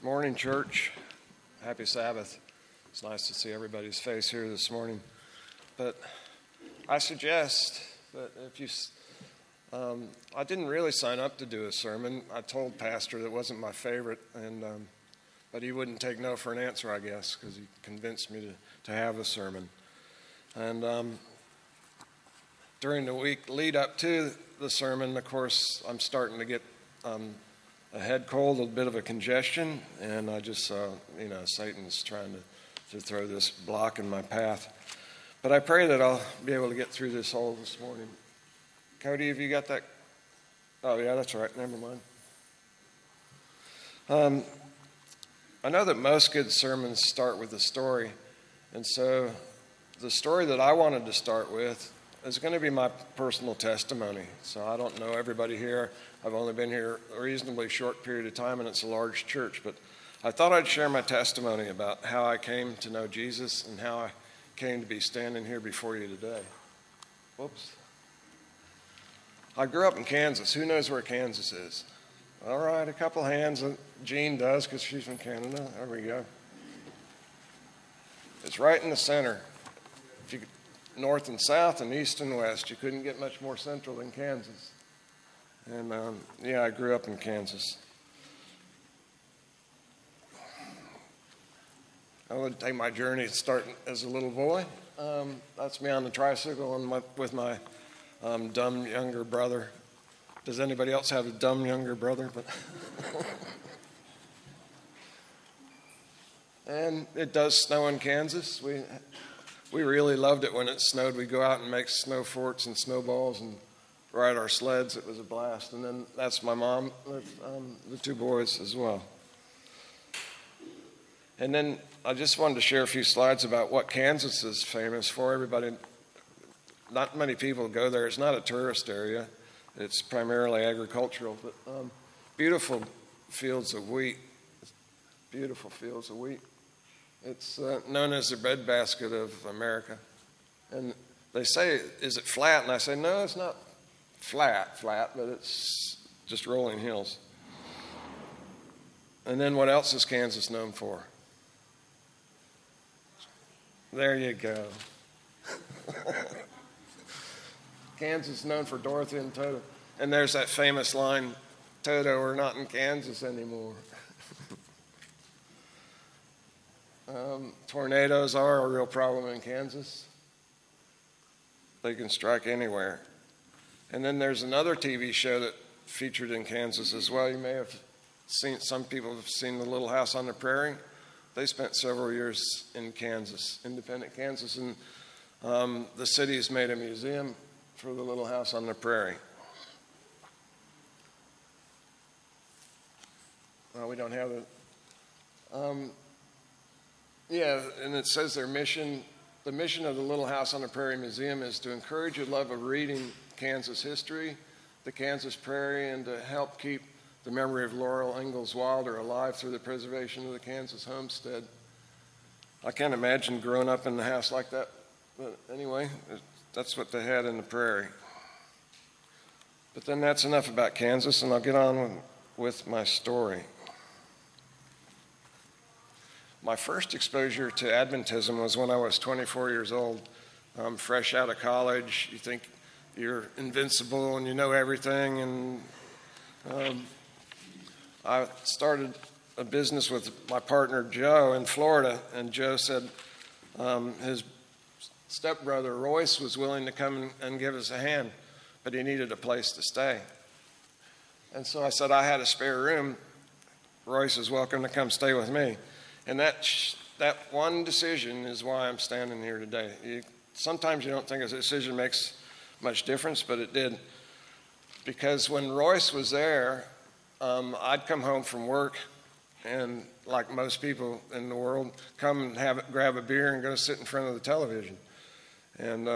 Morning, church. Happy Sabbath. It's nice to see everybody's face here this morning. But I suggest that if you, I didn't really sign up to do a sermon. I told Pastor that wasn't my favorite, but he wouldn't take no for an answer, I guess, because he convinced me to have a sermon. And during the week lead up to the sermon, of course, I'm starting to get a head cold, a bit of a congestion, and I just saw, Satan's trying to throw this block in my path. But I pray that I'll be able to get through this all this morning. Cody, have you got that? Oh, yeah, that's right. Never mind. I know that most good sermons start with a story, and so the story that I wanted to start with is going to be my personal testimony. So I don't know everybody here. I've only been here a reasonably short period of time, and it's a large church. But I thought I'd share my testimony about how I came to know Jesus and how I came to be standing here before you today. Whoops. I grew up in Kansas. Who knows where Kansas is? All right, a couple hands. Jean does because she's from Canada. There we go. It's right in the center. If you north and south and east and west. You couldn't get much more central than Kansas. And I grew up in Kansas. I would take my journey starting as a little boy. That's me on the tricycle and with my dumb younger brother. Does anybody else have a dumb younger brother? And it does snow in Kansas. We really loved it when it snowed. We'd go out and make snow forts and snowballs and ride our sleds. It was a blast. And then that's my mom with the two boys as well. And then I just wanted to share a few slides about what Kansas is famous for. Everybody, not many people go there. It's not a tourist area. It's primarily agricultural, but beautiful fields of wheat. Beautiful fields of wheat. It's known as the breadbasket of America. And they say, is it flat? And I say, no, it's not flat, but it's just rolling hills. And then what else is Kansas known for? There you go. Kansas is known for Dorothy and Toto. And there's that famous line, Toto, we're not in Kansas anymore. Tornadoes are a real problem in Kansas. They can strike anywhere. And then there's another TV show that featured in Kansas as well. You may have seen, some people have seen The Little House on the Prairie. They spent several years in Kansas, independent Kansas, and the city's made a museum for The Little House on the Prairie. Well, we don't have it. And it says their mission, the mission of the Little House on the Prairie Museum is to encourage a love of reading Kansas history, the Kansas Prairie, and to help keep the memory of Laurel Ingalls Wilder alive through the preservation of the Kansas homestead. I can't imagine growing up in a house like that, but anyway, that's what they had in the prairie. But then that's enough about Kansas, and I'll get on with my story. My first exposure to Adventism was when I was 24 years old. Fresh out of college, you think you're invincible and you know everything. And I started a business with my partner Joe in Florida, and Joe said his stepbrother Royce was willing to come and give us a hand, but he needed a place to stay. And so I said I had a spare room. Royce is welcome to come stay with me. And that one decision is why I'm standing here today. Sometimes you don't think a decision makes much difference, but it did. Because when Royce was there, I'd come home from work and, like most people in the world, come and grab a beer and go sit in front of the television. And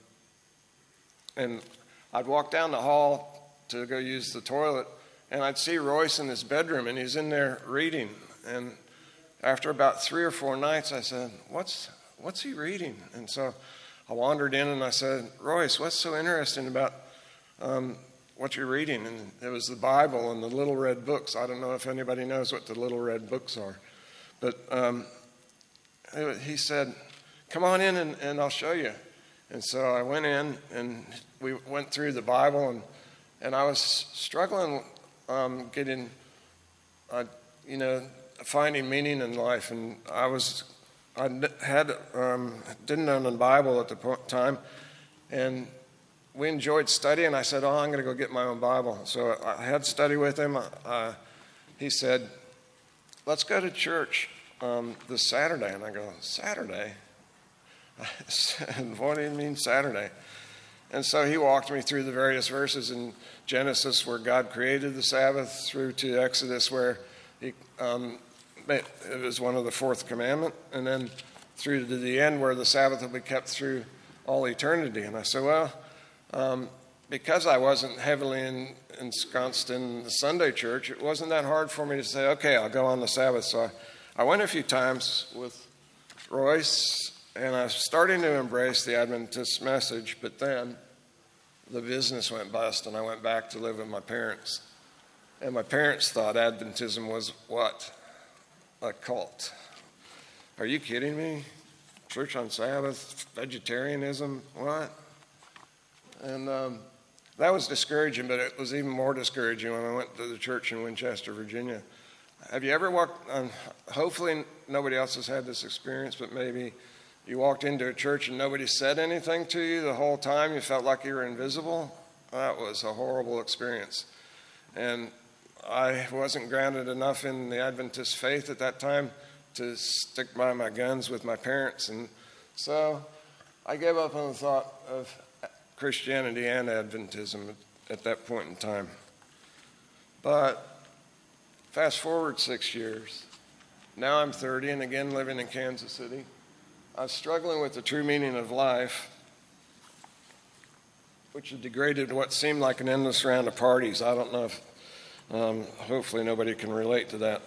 I'd walk down the hall to go use the toilet, and I'd see Royce in his bedroom, and he's in there reading. And after about 3 or 4 nights, I said, what's he reading? And so I wandered in and I said, Royce, what's so interesting about what you're reading. And it was the Bible and the little red books. I don't know if anybody knows what the little red books are. But he said, come on in and I'll show you. And so I went in and we went through the Bible, and I was struggling getting, finding meaning in life. And I didn't know the Bible at the time, and we enjoyed studying. I said, I'm going to go get my own Bible. So I had study with him. He said, let's go to church this Saturday. And I go, Saturday? I said, what do you mean Saturday? And so he walked me through the various verses in Genesis where God created the Sabbath, through to Exodus where it was one of the fourth commandment, and then through to the end where the Sabbath will be kept through all eternity. And I said, well, because I wasn't heavily ensconced in the Sunday church, it wasn't that hard for me to say, okay, I'll go on the Sabbath. So I went a few times with Royce, and I was starting to embrace the Adventist message, but then the business went bust, and I went back to live with my parents. And my parents thought Adventism was what? A cult. Are you kidding me? Church on Sabbath, vegetarianism, what? And that was discouraging, but it was even more discouraging when I went to the church in Winchester, Virginia. Have you ever walked, hopefully nobody else has had this experience, but maybe you walked into a church and nobody said anything to you the whole time, you felt like you were invisible? That was a horrible experience. And I wasn't grounded enough in the Adventist faith at that time to stick by my guns with my parents. And so I gave up on the thought of Christianity and Adventism at that point in time. But fast forward 6 years. Now I'm 30 and again living in Kansas City. I was struggling with the true meaning of life, which had degraded to what seemed like an endless round of parties. I don't know if, hopefully nobody can relate to that.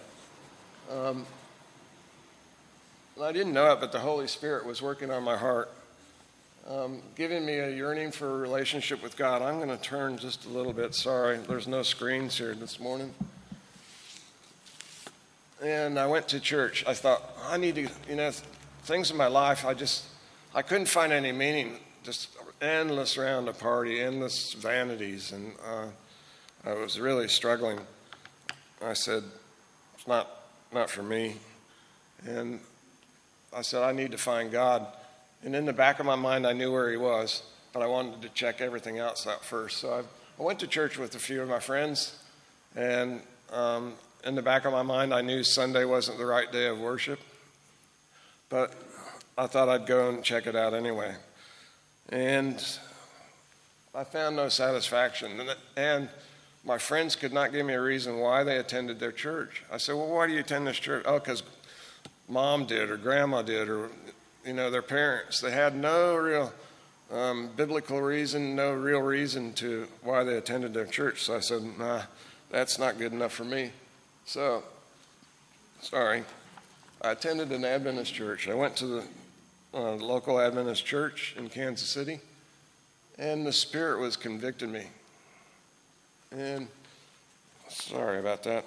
I didn't know it, but the Holy Spirit was working on my heart, giving me a yearning for a relationship with God. I'm going to turn just a little bit. Sorry, there's no screens here this morning. And I went to church. I thought, I need to, things in my life, I couldn't find any meaning. Just endless round of party, endless vanities, and I was really struggling. I said, it's not for me. And I said, I need to find God. And in the back of my mind, I knew where he was, but I wanted to check everything else out first. So I went to church with a few of my friends, and in the back of my mind, I knew Sunday wasn't the right day of worship, but I thought I'd go and check it out anyway. And I found no satisfaction. And my friends could not give me a reason why they attended their church. I said, well, why do you attend this church? Oh, because mom did or grandma did or, their parents. They had no real biblical reason, no real reason to why they attended their church. So I said, nah, that's not good enough for me. So, I attended an Adventist church. I went to the local Adventist church in Kansas City, and the Spirit was convicting me. And sorry about that.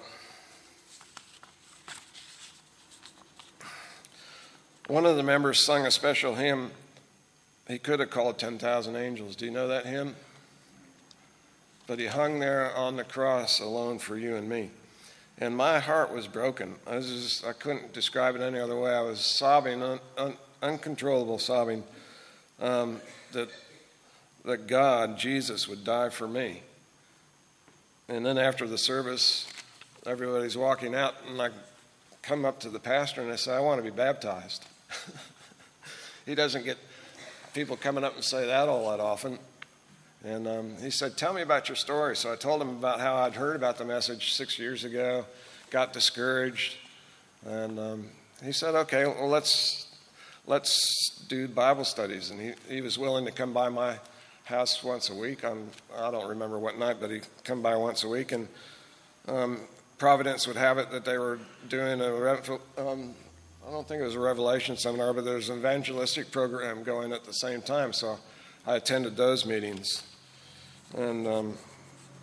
One of the members sung a special hymn. He could have called 10,000 angels. Do you know that hymn? But he hung there on the cross alone for you and me. And my heart was broken. I couldn't describe it any other way. I was sobbing, uncontrollable sobbing, that God, Jesus, would die for me. And then after the service, everybody's walking out, and I come up to the pastor and I say, I want to be baptized. He doesn't get people coming up and say that all that often. And he said, tell me about your story. So I told him about how I'd heard about the message 6 years ago, got discouraged. And he said, okay, well, let's do Bible studies. And he was willing to come by my house once a week. I don't remember what night, but he'd come by once a week. And Providence would have it that they were doing I don't think it was a Revelation seminar, but there was an evangelistic program going at the same time. So I attended those meetings. And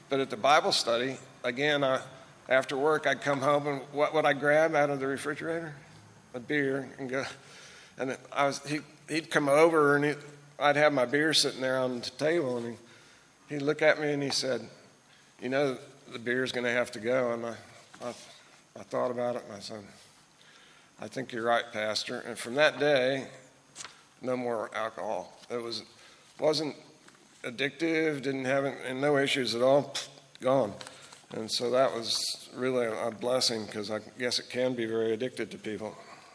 But at the Bible study, again, after work, I'd come home, and what would I grab out of the refrigerator? A beer, and go. And he'd come over, and I'd have my beer sitting there on the table, and he'd look at me and he said, "You know, the beer's going to have to go." And I thought about it, and I said, "I think you're right, Pastor." And from that day, no more alcohol. It wasn't addictive, didn't have and no issues at all, gone. And so that was really a blessing, because I guess it can be very addicted to people.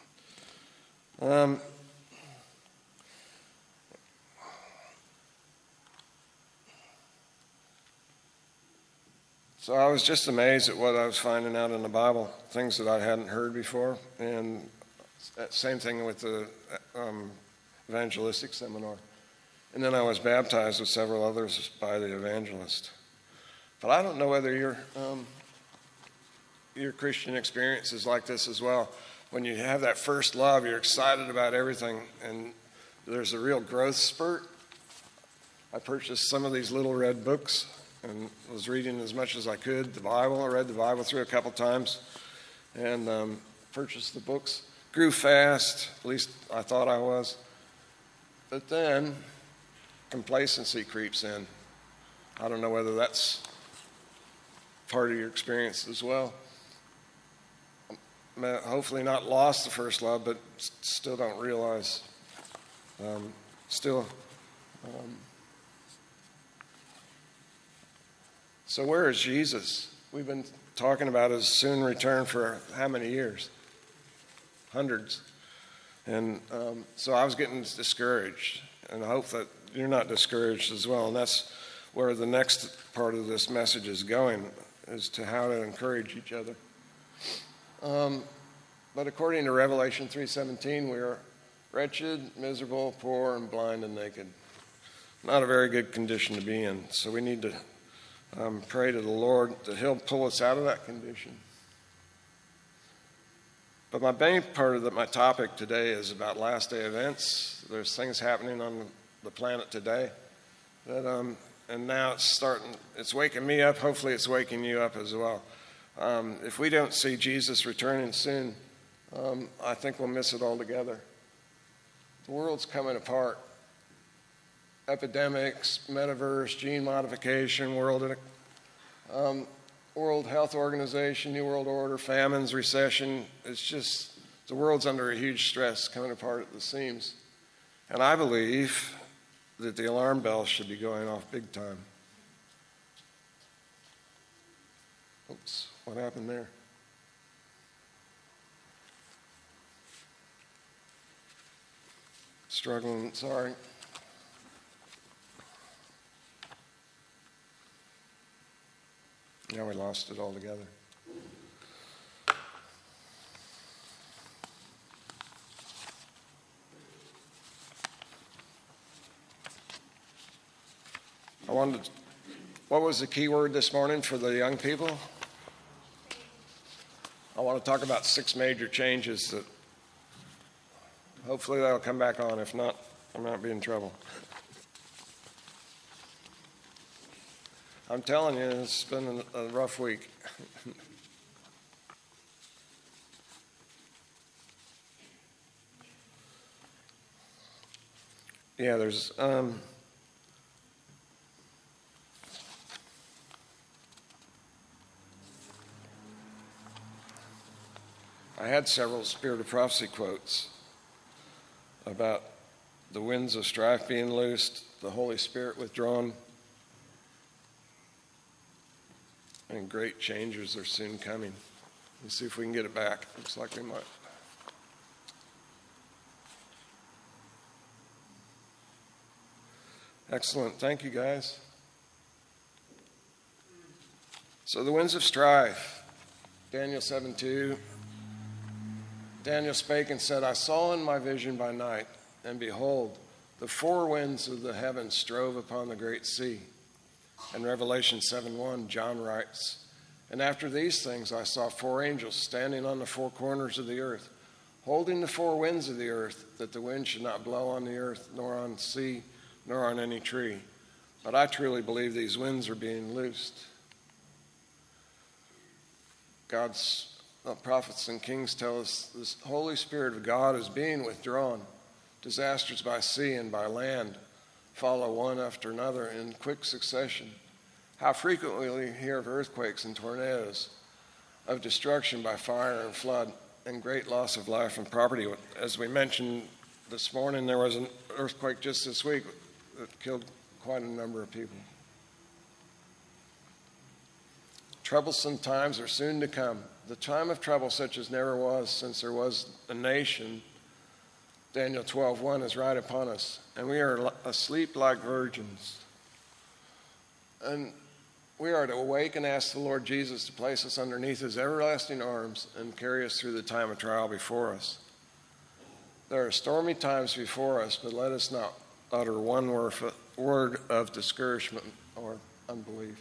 So I was just amazed at what I was finding out in the Bible, things that I hadn't heard before. And same thing with the evangelistic seminar. And then I was baptized with several others by the evangelist. But I don't know whether your Christian experience is like this as well. When you have that first love, you're excited about everything, and there's a real growth spurt. I purchased some of these little red books and was reading as much as I could. The Bible, I read the Bible through a couple times, and purchased the books. Grew fast, at least I thought I was. But then complacency creeps in. I don't know whether that's part of your experience as well. Hopefully not lost the first love, but still don't realize. So where is Jesus? We've been talking about his soon return for how many years? Hundreds. And so I was getting discouraged, and I hope that you're not discouraged as well. And that's where the next part of this message is going, as to how to encourage each other. But according to Revelation 3:17, we are wretched, miserable, poor, and blind and naked. Not a very good condition to be in. So we need to pray to the Lord that he'll pull us out of that condition. But my main part of my topic today is about last day events. There's things happening on the planet today that, and now it's waking me up. Hopefully it's waking you up as well. If we don't see Jesus returning soon, I think we'll miss it altogether. The world's coming apart. Epidemics, metaverse, gene modification, World Health Organization, New World Order, famines, recession. It's just, the world's under a huge stress, coming apart at the seams. And I believe that the alarm bells should be going off big time. Oops, what happened there? Struggling, sorry. Yeah, we lost it altogether. What was the key word this morning for the young people? I want to talk about 6 major changes that hopefully that'll come back on. If not, I might be in trouble. I'm telling you, it's been a rough week. Yeah, there's I had several Spirit of Prophecy quotes about the winds of strife being loosed, the Holy Spirit withdrawn, and great changes are soon coming. Let's see if we can get it back. Looks like we might. Excellent. Thank you, guys. So the winds of strife, Daniel 7:2. Daniel spake and said, I saw in my vision by night, and behold, the 4 winds of the heavens strove upon the great sea. And Revelation 7:1, John writes, and after these things I saw 4 angels standing on the 4 corners of the earth, holding the 4 winds of the earth, that the wind should not blow on the earth, nor on the sea, nor on any tree. But I truly believe these winds are being loosed. God's prophets and kings tell us this Holy Spirit of God is being withdrawn. Disasters by sea and by land follow one after another in quick succession. How frequently we hear of earthquakes and tornadoes, of destruction by fire and flood, and great loss of life and property. As we mentioned this morning, there was an earthquake just this week that killed quite a number of people. Troublesome times are soon to come. The time of trouble such as never was since there was a nation, Daniel 12:1, is right upon us, and we are asleep like virgins. And we are to awake and ask the Lord Jesus to place us underneath his everlasting arms and carry us through the time of trial before us. There are stormy times before us, but let us not utter one word of discouragement or unbelief.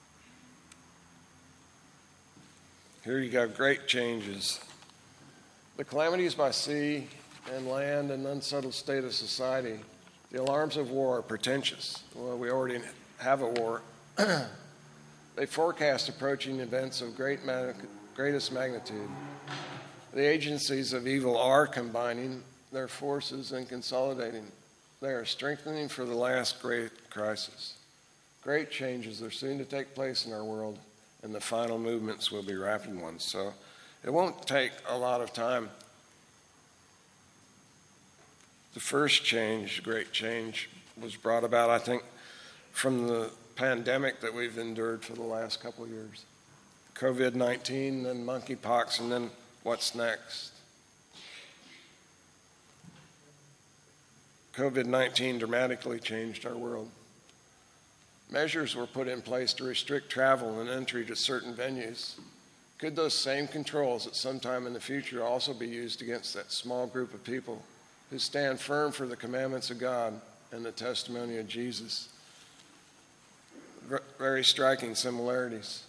Here you go, great changes. The calamities by sea and land and unsettled state of society, the alarms of war are portentous. Well, we already have a war. They forecast approaching events of greatest magnitude. The agencies of evil are combining their forces and consolidating. They are strengthening for the last great crisis. Great changes are soon to take place in our world, and the final movements will be rapid ones. So it won't take a lot of time. The first change, great change, was brought about, I think, from the pandemic that we've endured for the last couple of years. COVID-19, then monkeypox, and then what's next? COVID-19 dramatically changed our world. Measures were put in place to restrict travel and entry to certain venues. Could those same controls at some time in the future also be used against that small group of people who stand firm for the commandments of God and the testimony of Jesus? Very striking similarities.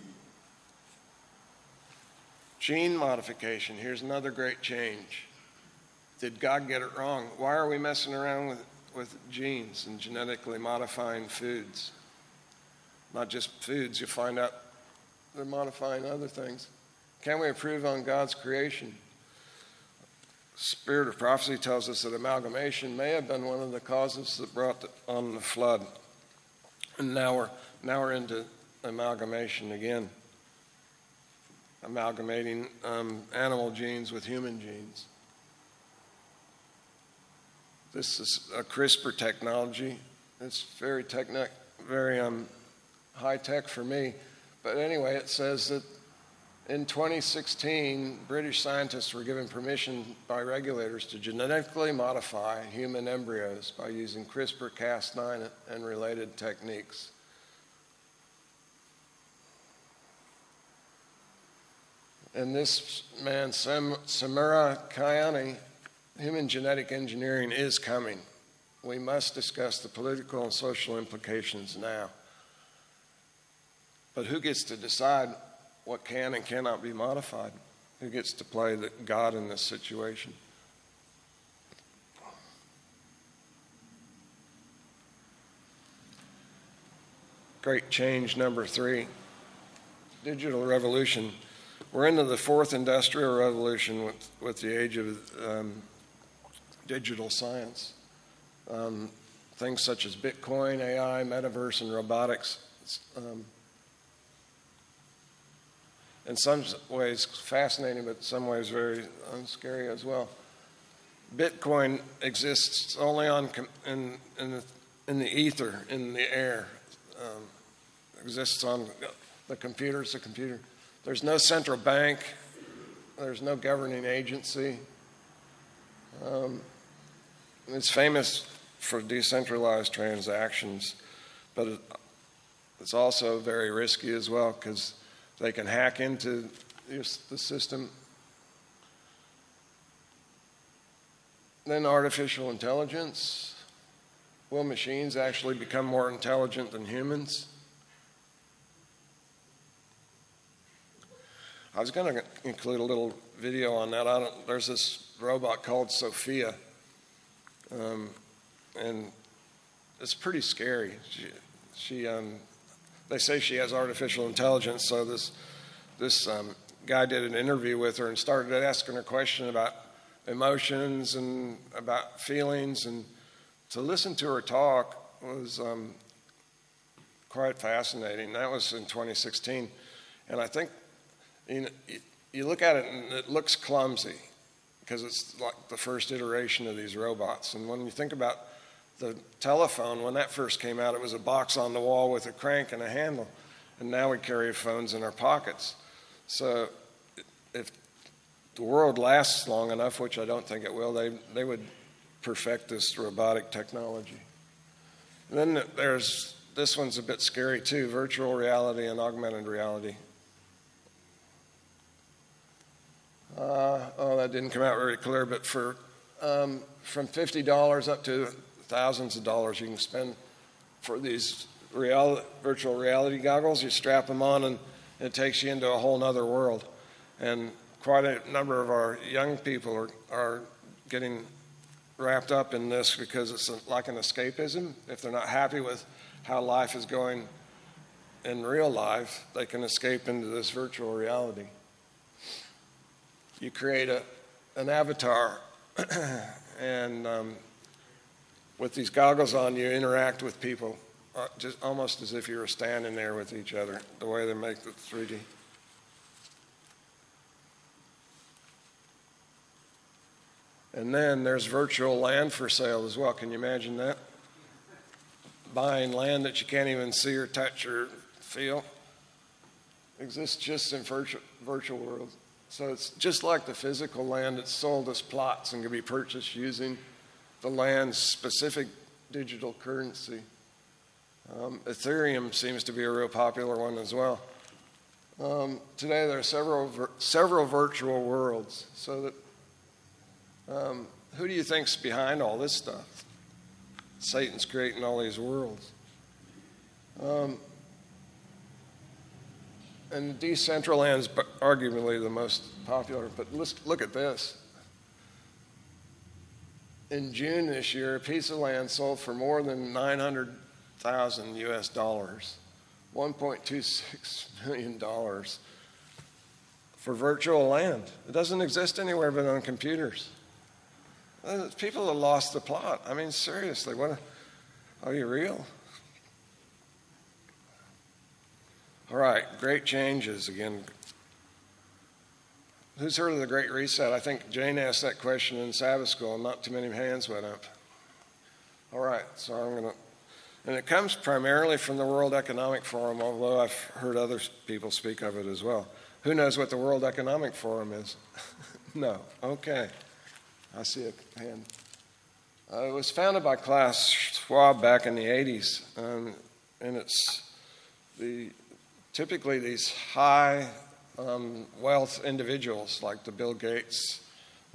Gene modification. Here's another great change. Did God get it wrong? Why are we messing around with genes and genetically modifying foods? Not just foods, you find out they're modifying other things. Can we improve on God's creation? Spirit of prophecy tells us that amalgamation may have been one of the causes that brought on the flood. And now we're into amalgamation again. Amalgamating animal genes with human genes. This is a CRISPR technology. It's very high tech for me. But anyway, it says that in 2016, British scientists were given permission by regulators to genetically modify human embryos by using CRISPR-Cas9 and related techniques. And this man, Samura Kayani, human genetic engineering is coming. We must discuss the political and social implications now. But who gets to decide what can and cannot be modified? Who gets to play the God in this situation? Great change number 3, digital revolution. We're into the 4th industrial revolution with the age of digital science. Things such as Bitcoin, AI, metaverse, and robotics. In some ways fascinating, but in some ways very scary as well. Bitcoin exists only in the ether, in the air. Exists on the computer. It's a computer. There's no central bank. There's no governing agency. It's famous for decentralized transactions, but it's also very risky as well because they can hack into the system. Then artificial intelligence. Will machines actually become more intelligent than humans? I was going to include a little video on that. There's this robot called Sophia, and it's pretty scary. They say she has artificial intelligence, so this guy did an interview with her and started asking her question about emotions and about feelings, and to listen to her talk was quite fascinating. That was in 2016, and I think you look at it and it looks clumsy because it's like the first iteration of these robots. And when you think about the telephone, when that first came out, it was a box on the wall with a crank and a handle, and now we carry phones in our pockets. So if the world lasts long enough, which I don't think it will, they would perfect this robotic technology. And then there's, this one's a bit scary too, virtual reality and augmented reality. That didn't come out very clear, but from $50 up to thousands of dollars you can spend for these virtual reality goggles. You strap them on and it takes you into a whole nother world. And quite a number of our young people are getting wrapped up in this because it's like an escapism. If they're not happy with how life is going in real life, they can escape into this virtual reality. You create an avatar and with these goggles on, you interact with people just almost as if you were standing there with each other, the way they make the 3D. And then there's virtual land for sale as well. Can you imagine that? Buying land that you can't even see or touch or feel exists just in virtual worlds. So it's just like the physical land. It's sold as plots and can be purchased using the land's specific digital currency. Ethereum seems to be a real popular one as well. Today there are several virtual worlds. So that who do you think's behind all this stuff? Satan's creating all these worlds. And Decentraland is arguably the most popular, but let's look at this. In June this year, a piece of land sold for more than $900,000 US, $1.26 million for virtual land. It doesn't exist anywhere but on computers. People have lost the plot. I mean, seriously, are you real? All right, great changes again. Who's heard of the Great Reset? I think Jane asked that question in Sabbath school and not too many hands went up. All right, so and it comes primarily from the World Economic Forum, although I've heard other people speak of it as well. Who knows what the World Economic Forum is? No, okay. I see a hand. It was founded by Klaus Schwab back in the 80s, and it's typically these high wealth individuals like the Bill Gates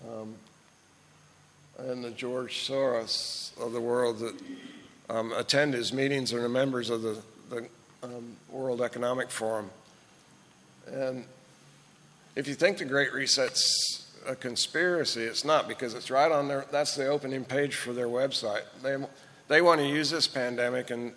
and the George Soros of the world that attend his meetings and are members of the World Economic Forum. And if you think the Great Reset's a conspiracy, it's not, because it's right on their, that's the opening page for their website. They want to use this pandemic and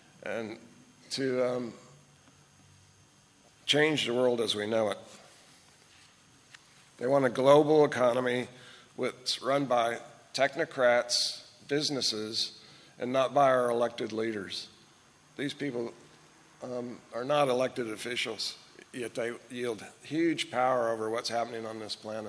to change the world as we know it. They want a global economy run by technocrats, businesses, and not by our elected leaders. These people are not elected officials, yet they yield huge power over what's happening on this planet.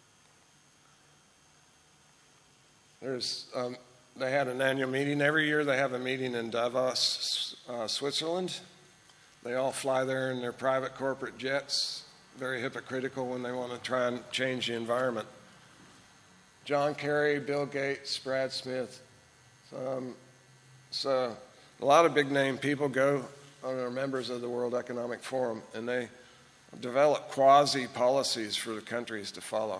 They had an annual meeting. Every year they have a meeting in Davos, Switzerland. They all fly there in their private corporate jets, very hypocritical when they want to try and change the environment. John Kerry, Bill Gates, Brad Smith. So a lot of big name people go and are members of the World Economic Forum, and they develop quasi policies for the countries to follow.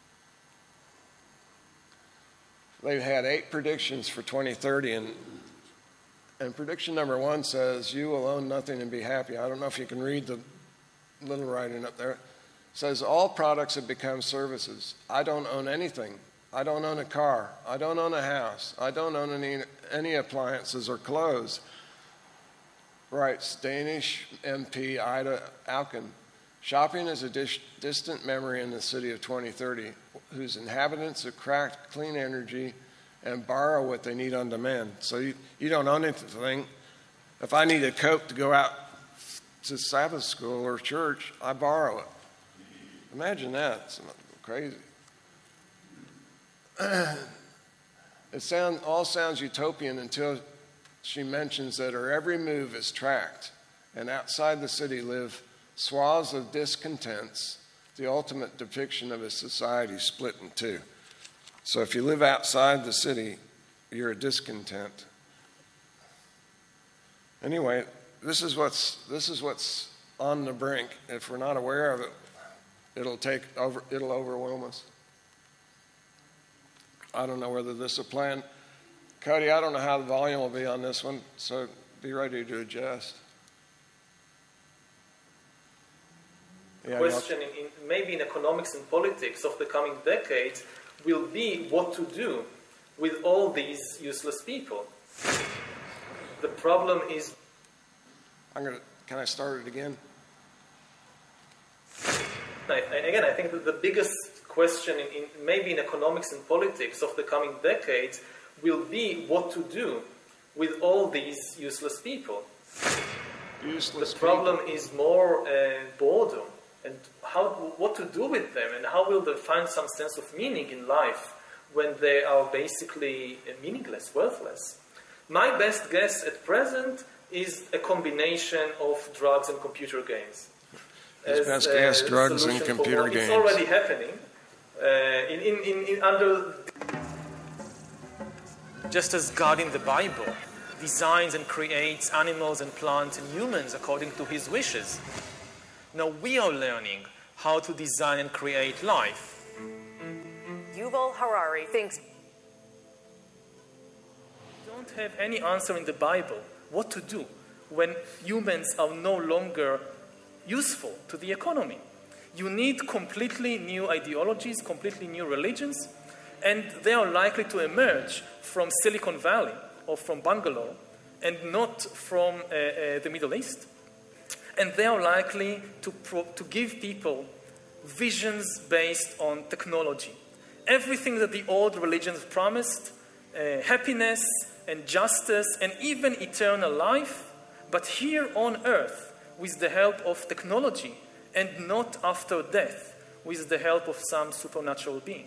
They've had 8 predictions for 2030, and prediction number 1 says, you will own nothing and be happy. I don't know if you can read the little writing up there. It says, all products have become services. I don't own anything. I don't own a car. I don't own a house. I don't own any appliances or clothes, writes Danish MP Ida Auken. Shopping is a distant memory in the city of 2030, whose inhabitants attract clean energy and borrow what they need on demand. So you don't own anything. If I need a coat to go out to Sabbath school or church, I borrow it. Imagine that. It's crazy. It all sounds utopian until she mentions that her every move is tracked, and outside the city live swaths of discontents, the ultimate depiction of a society split in two. So if you live outside the city, you're a discontent. Anyway, this is what's on the brink. If we're not aware of it, it'll overwhelm us. I don't know whether this will plan. Cody, I don't know how the volume will be on this one, so be ready to adjust. The question, maybe in economics and politics of the coming decades, will be what to do with all these useless people. The problem is... Can I start it again? Again, I think that the biggest question, maybe in economics and politics of the coming decades, will be what to do with all these useless people. The problem is more boredom, and what to do with them, and how will they find some sense of meaning in life when they are basically meaningless, worthless. My best guess at present is a combination of drugs and computer games. His best guess, drugs and computer games. It's already happening. Just as God in the Bible designs and creates animals and plants and humans according to his wishes, now we are learning how to design and create life. Yuval Harari thinks we don't have any answer in the Bible what to do when humans are no longer useful to the economy. You need completely new ideologies, completely new religions, and they are likely to emerge from Silicon Valley or from Bangalore and not from the Middle East. And they are likely to give people visions based on technology. Everything that the old religions promised, happiness and justice and even eternal life, but here on earth with the help of technology and not after death with the help of some supernatural being.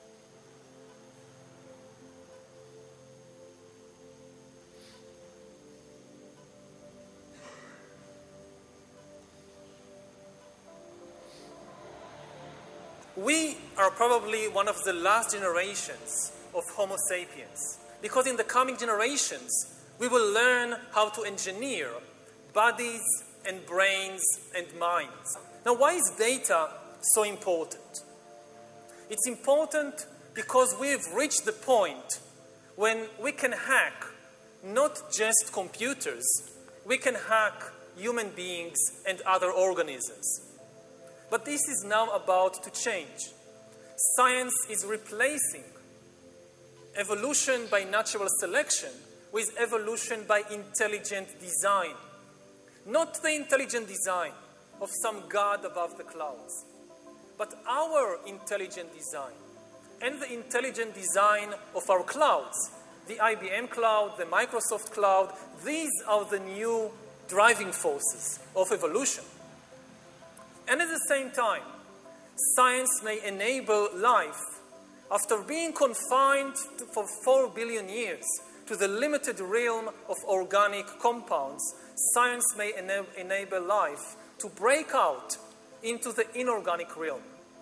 We are probably one of the last generations of Homo sapiens, because in the coming generations, we will learn how to engineer bodies and brains and minds. Now, why is data so important? It's important because we've reached the point when we can hack not just computers, we can hack human beings and other organisms. But this is now about to change. Science is replacing evolution by natural selection with evolution by intelligent design. Not the intelligent design of some god above the clouds, but our intelligent design and the intelligent design of our clouds, the IBM cloud, the Microsoft cloud. These are the new driving forces of evolution. And at the same time, science may enable life, after being confined for 4 billion years to the limited realm of organic compounds, science may enable life to break out into the inorganic realm.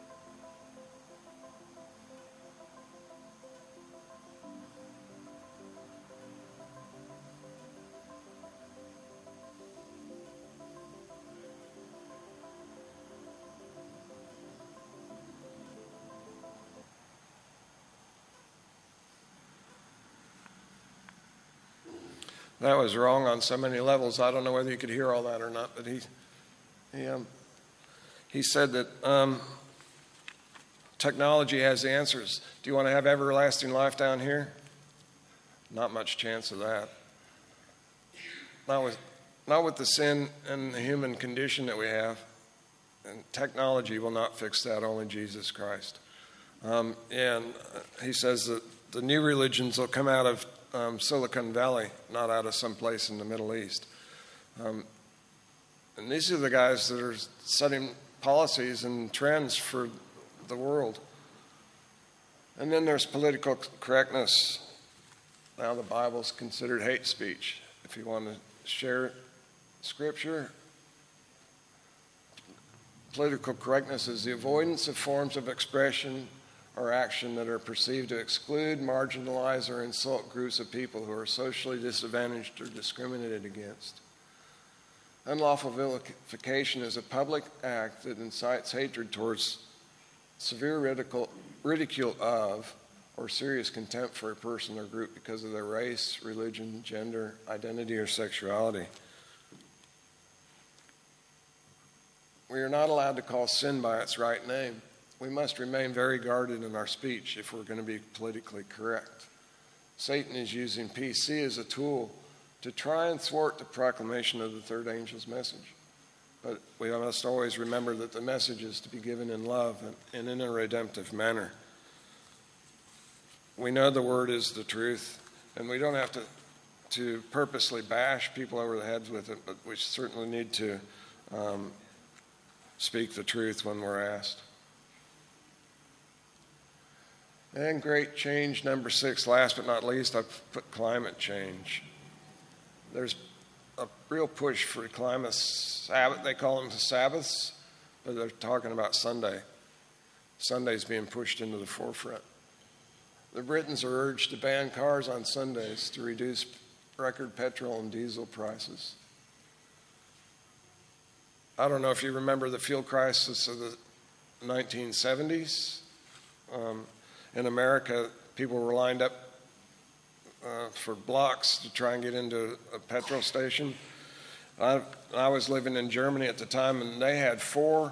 That was wrong on so many levels. I don't know whether you could hear all that or not, but he said that technology has the answers. Do you want to have everlasting life down here? Not much chance of that. Not with the sin and the human condition that we have. And technology will not fix that, only Jesus Christ. And he says that the new religions will come out of Silicon Valley, not out of some place in the Middle East. And these are the guys that are setting policies and trends for the world. And then there's political correctness. Now the Bible's considered hate speech. If you want to share Scripture, political correctness is the avoidance of forms of expression or action that are perceived to exclude, marginalize, or insult groups of people who are socially disadvantaged or discriminated against. Unlawful vilification is a public act that incites hatred towards, severe ridicule of, or serious contempt for a person or group because of their race, religion, gender, identity, or sexuality. We are not allowed to call sin by its right name. We must remain very guarded in our speech if we're going to be politically correct. Satan is using PC as a tool to try and thwart the proclamation of the third angel's message. But we must always remember that the message is to be given in love and in a redemptive manner. We know the word is the truth, and we don't have to purposely bash people over the heads with it, but we certainly need to speak the truth when we're asked. And great change, number 6, last but not least, I've put climate change. There's a real push for climate Sabbath. They call them Sabbaths, but they're talking about Sunday. Sunday's being pushed into the forefront. The Britons are urged to ban cars on Sundays to reduce record petrol and diesel prices. I don't know if you remember the fuel crisis of the 1970s. In America, people were lined up for blocks to try and get into a petrol station. I was living in Germany at the time, and they had four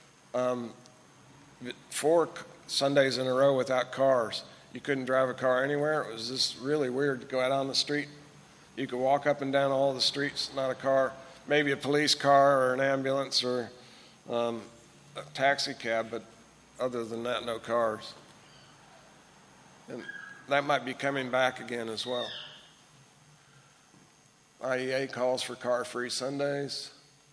Sundays in a row without cars. You couldn't drive a car anywhere. It was just really weird to go out on the street. You could walk up and down all the streets, not a car, maybe a police car or an ambulance or a taxi cab, but other than that, no cars. And that might be coming back again as well. IEA calls for car-free Sundays.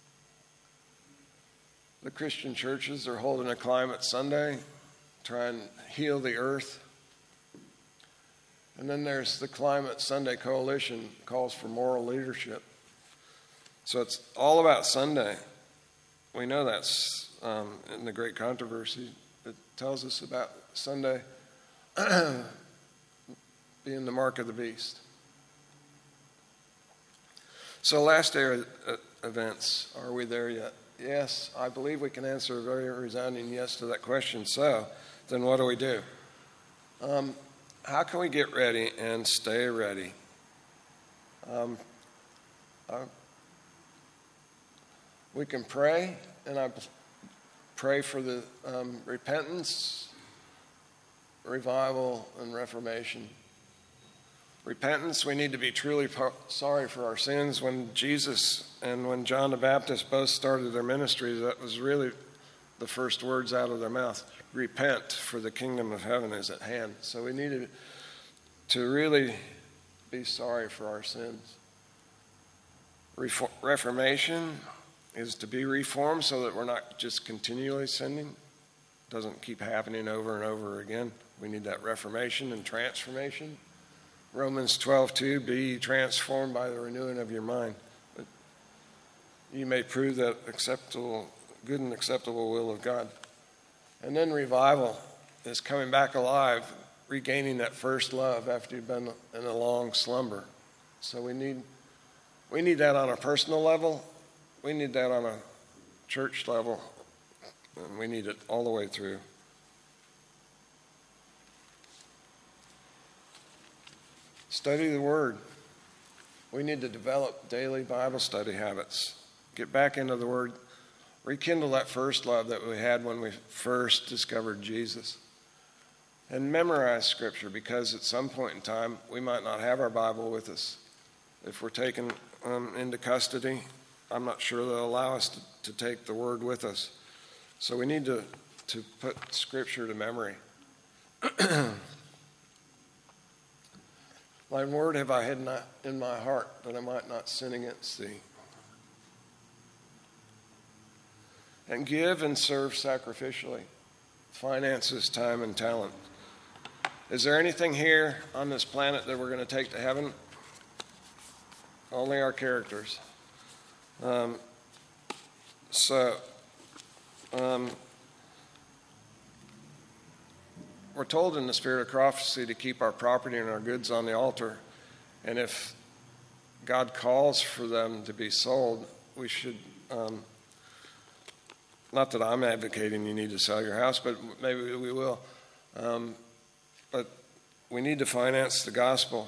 The Christian churches are holding a climate Sunday, trying to heal the earth. And then there's the Climate Sunday Coalition, calls for moral leadership. So it's all about Sunday. We know that's in the Great Controversy. It tells us about Sunday being the mark of the beast. So last day events, are we there yet? Yes, I believe we can answer a very resounding yes to that question. So then what do? How can we get ready and stay ready? We can pray, and I pray for the repentance, revival, and reformation. Repentance, we need to be truly sorry for our sins. When Jesus and when John the Baptist both started their ministry, that was really the first words out of their mouth. Repent, for the kingdom of heaven is at hand. So we need to really be sorry for our sins. Reformation is to be reformed so that we're not just continually sinning. It doesn't keep happening over and over again. We need that reformation and transformation. Romans 12:2, be transformed by the renewing of your mind. But you may prove that good and acceptable will of God. And then revival is coming back alive, regaining that first love after you've been in a long slumber. So we need that on a personal level. We need that on a church level. And we need it all the way through. Study the Word. We need to develop daily Bible study habits. Get back into the Word. Rekindle that first love that we had when we first discovered Jesus. And memorize Scripture, because at some point in time, we might not have our Bible with us. If we're taken into custody, I'm not sure they'll allow us to take the Word with us. So we need to put Scripture to memory. Thy word have I hidden in my heart, that I might not sin against thee. And give and serve sacrificially, finances, time, and talent. Is there anything here on this planet that we're going to take to heaven? Only our characters. We're told in the spirit of prophecy to keep our property and our goods on the altar. And if God calls for them to be sold, we should, not that I'm advocating you need to sell your house, but maybe we will. But we need to finance the gospel.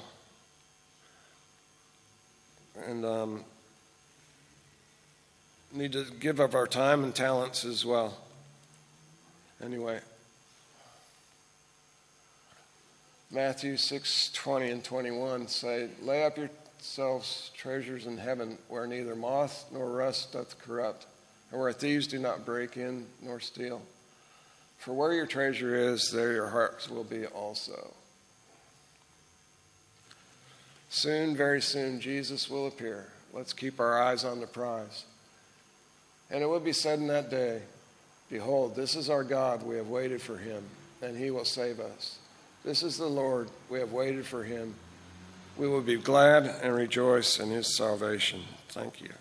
And need to give of our time and talents as well. Anyway. Matthew 6:20 and 21 say, lay up yourselves treasures in heaven, where neither moth nor rust doth corrupt, and where thieves do not break in nor steal. For where your treasure is, there your hearts will be also. Soon, very soon, Jesus will appear. Let's keep our eyes on the prize. And it will be said in that day, behold, this is our God, we have waited for him, and he will save us. This is the Lord, we have waited for him. We will be glad and rejoice in his salvation. Thank you.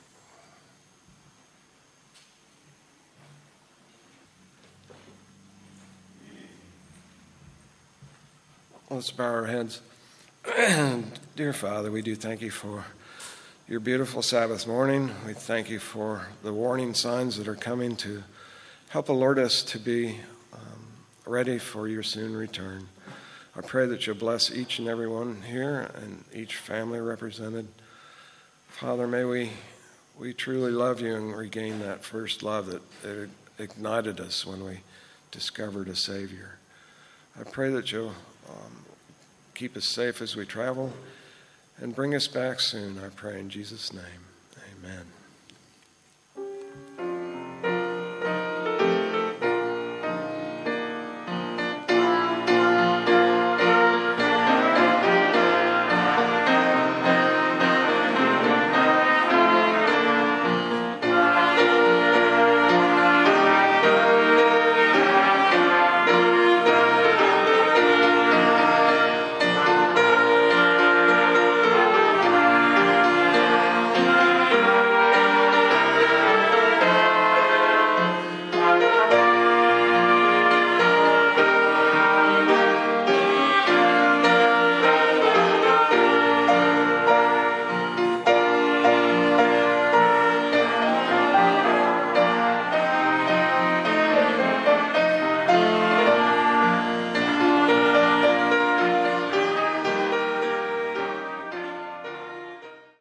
Let's bow our heads. Dear Father, we do thank you for your beautiful Sabbath morning. We thank you for the warning signs that are coming to help alert us to be ready for your soon return. I pray that you'll bless each and every one here and each family represented. Father, may we truly love you and regain that first love that ignited us when we discovered a Savior. I pray that you'll keep us safe as we travel and bring us back soon, I pray in Jesus' name. Amen.